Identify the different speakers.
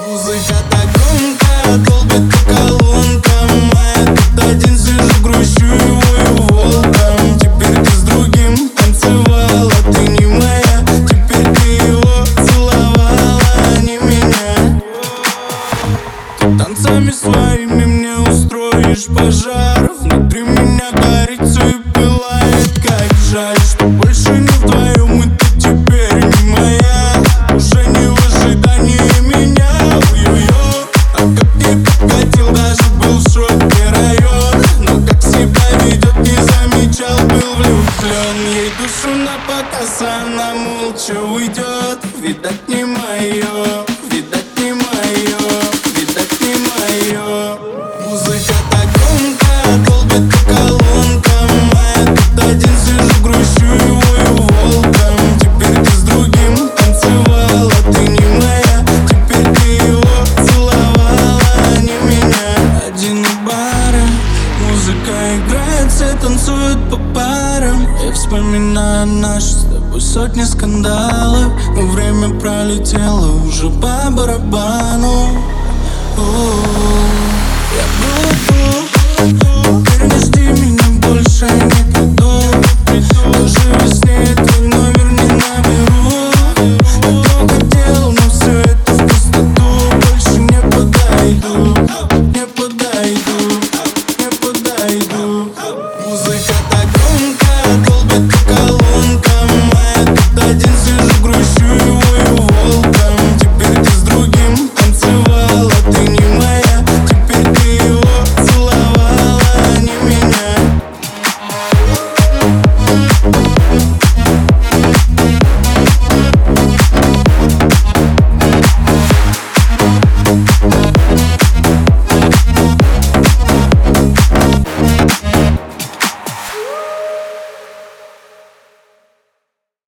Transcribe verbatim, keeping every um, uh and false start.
Speaker 1: Музыка так громко, долбит по колонкам, а я тут один сижу, грущу и вою волком. Теперь ты с другим танцевала, ты не моя. Теперь ты его целовала, а не меня. Ты танцами своими мне устроишь пожар. Внутри меня горит все и пылает, как жаль, что больше не вдвоем, и ты теперь не моя. Уже не в ожидании меня, ой-ой-ой. А как не подкатил, даже был в шоке район. Но как себя ведет, не замечал, был влюблен. Ей душу напоказ, она молча уйдет. Видать, не мое, видать, не мое, видать, не мое. Музыка так громко, долбит по колонкам, а я тут один сижу, грущу и вою волком. Теперь ты с другим танцевала, ты не моя. Теперь ты его целовала, а не меня. Один у бара, музыка играет, все танцуют по парам. Я вспоминаю наши с тобой сотни скандалов, но время пролетело уже по барабану. О-о-о.